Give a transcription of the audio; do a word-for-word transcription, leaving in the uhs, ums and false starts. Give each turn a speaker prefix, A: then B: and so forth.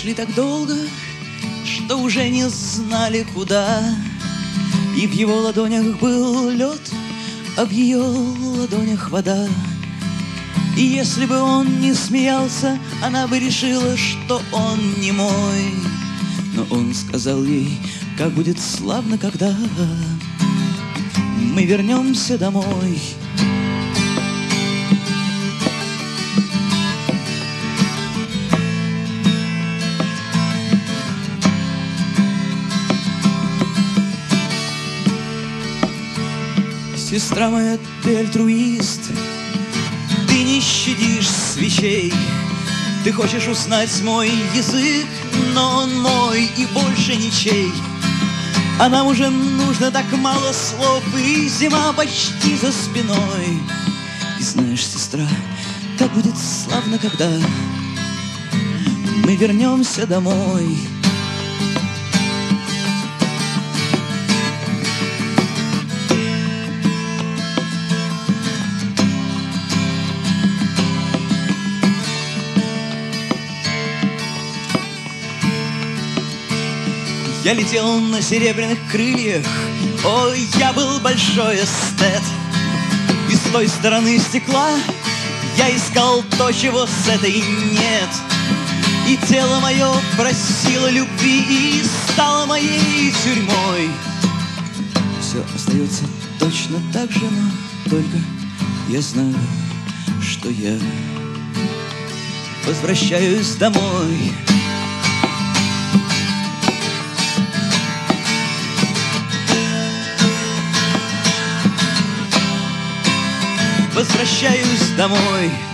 A: шли так долго, что уже не знали куда. И в его ладонях был лед, а в ее ладонях вода. И если бы он не смеялся, она бы решила, что он не мой. Но он сказал ей, как будет славно, когда мы вернемся домой. Сестра моя, ты альтруист, ты не щадишь свечей. Ты хочешь узнать мой язык, но он мой и больше ничей. А нам уже нужно так мало слов, и зима почти за спиной. И знаешь, сестра, как будет славно, когда мы вернемся домой. Я летел на серебряных крыльях, ой, я был большой эстет. И с той стороны стекла я искал то, чего с этой нет. И тело мое просило любви и стало моей тюрьмой. Все остается точно так же, но только я знаю, что я возвращаюсь домой. Возвращаюсь домой.